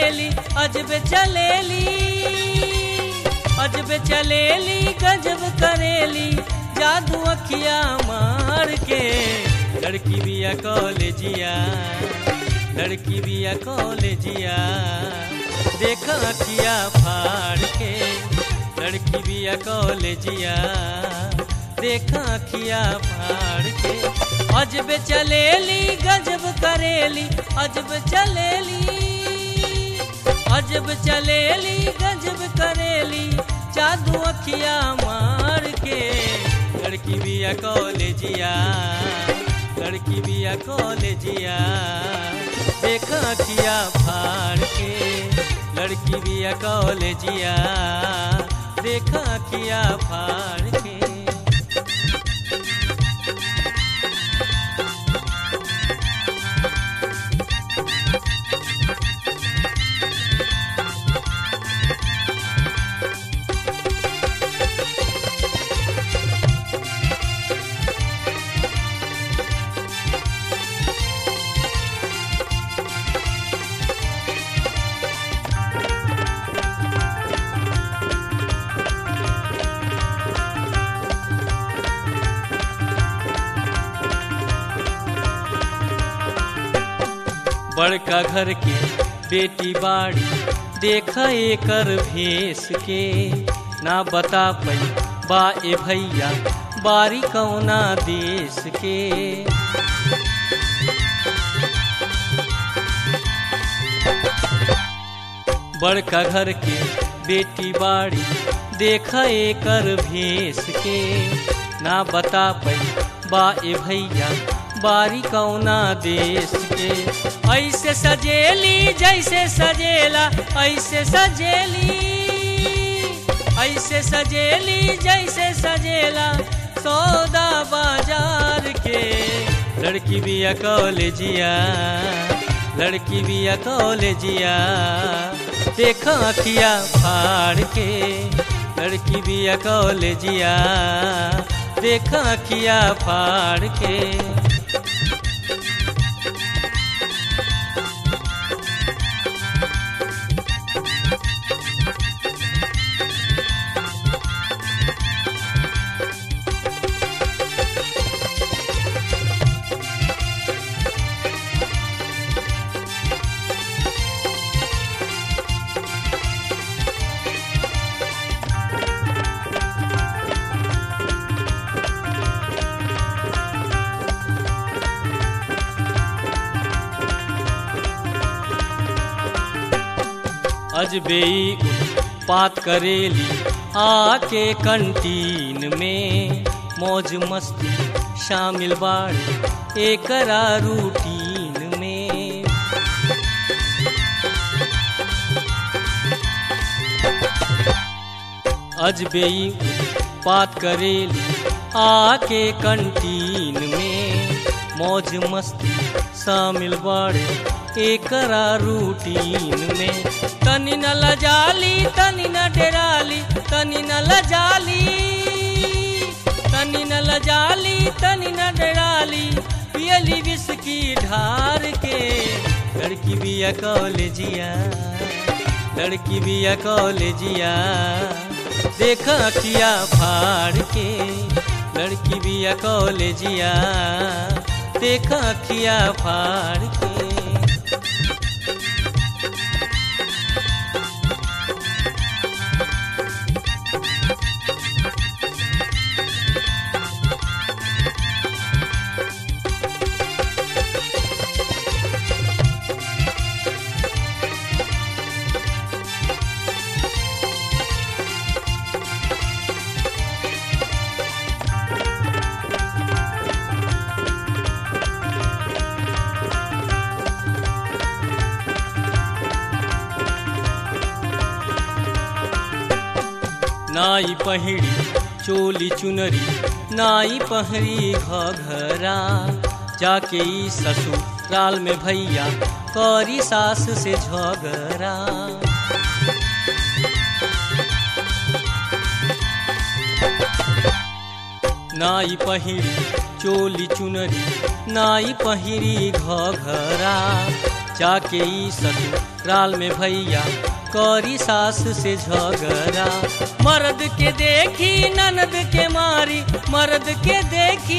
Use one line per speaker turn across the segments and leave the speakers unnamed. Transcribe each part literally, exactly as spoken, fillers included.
चलेली अजब चलेली अजब चलेली गजब करेली जादू अखिया मार के। लड़की बिया कॉलेजिया लड़की बिया कॉलेजिया देखा अखिया फाड़ के। लड़की बिया कॉलेजिया देखा अखिया फाड़ के। अजब चलेली गजब करेली अजब चलेली अजब चलेली गजब करेली जादू अखिया मार के। लड़की बिया कॉलेजिया लड़की बिया कॉलेजिया देखा अखिया फाड़ के। लड़की बिया कॉलेजिया देखा अखिया फाड़ के। बड़का घर के बेटी बाड़ी देखा एकर भेस के। ना बता पई बा ए भैया बारी कौना देश के। बड़का घर के बेटी बाड़ी देखा एकर भेस के। ना बता पई बा ए भैया बारी कौना देश के। ऐसे सजेली जैसे सजेला ऐसे सजेली ऐसे सजेली जैसे सजेला सौदा बाजार के। लड़की बिया कॉलेजिया लड़की बिया कॉलेजिया देखा अखिया फाड़ के। लड़की बिया कॉलेजिया देखा अखिया फाड़ के। अजबे उत्पात करेली आके कंटीन में। मौज मस्ती शामिल बाड़ी एकरा रूटीन में। अजबे उत्पात करेली आके कंटीन में। मौज मस्ती शामिल बाड़ी एकरा रूटीन में। तनी न लजाली तनी न डेराली तनी न लजाली तनी न लजाली तनी न डेराली पियली विस्की ढार के। लड़की बिया कॉलेजिया लड़की बिया कॉलेजिया देखा अखिया फाड़ के। लड़की बिया कॉलेजिया देखा अखिया फाड़ के। नाई पहिरी चोली चुनरी नाई पहरी घघरा। जाके ई ससुराल में भैया करी सास से झगड़ा। नाई पहिरी चोली चुनरी नाई पहिरी घघरा। जाके ई ससुराल में भैया करी सास से झगड़ा। मर्द के देखी ननद के मारी, मर्द के देखी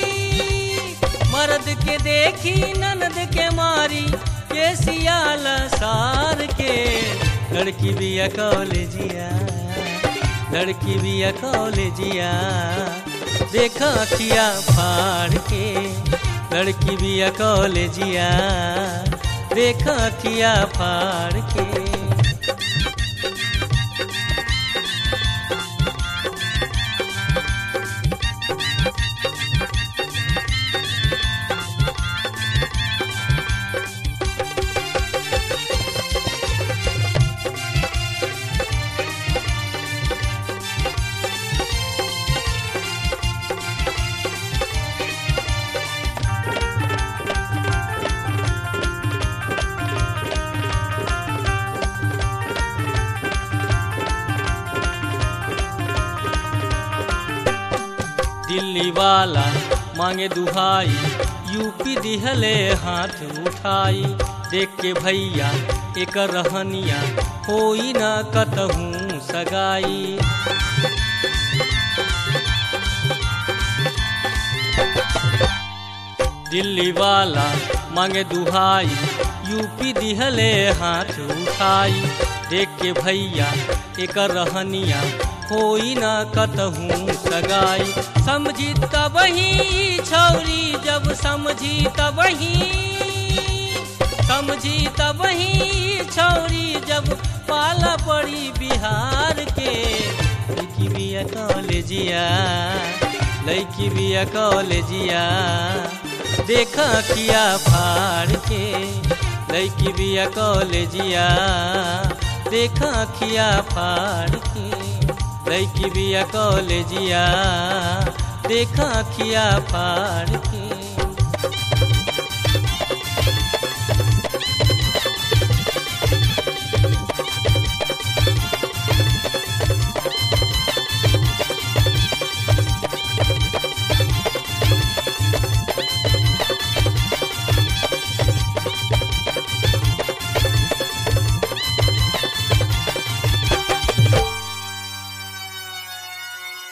मर्द के देखी ननद के मारी, के सियाल सार के। लड़की बिया कॉलेजिया, लड़की बिया कॉलेजिया, देखा अखिया फाड़ के। लड़की बिया कॉलेजिया, देखा अखिया फाड़ के। दिल्ली वाला मांगे दुहाई, यूपी दिहले हाथ उठाई। देख के भैया एक रहनिया, होई न कतहूँ सगाई। दिल्ली वाला मांगे दुहाई, यूपी दिहले हाथ उठाई। देख के भैया एक रहनिया, होई न कतहूँ सगाई। समझी तब ही छौरी, जब समझी तब ही समझी तब ही छौरी, जब पाला पड़ी बिहार के। लड़की बिया कॉलेजिया, लड़की बिया कॉलेजिया, देखा अखिया फाड़ के। लड़की बिया कॉलेजिया, देखा अखिया फाड़ के। लड़की बिया कॉलेजिया, देखा अखिया फाड़ के।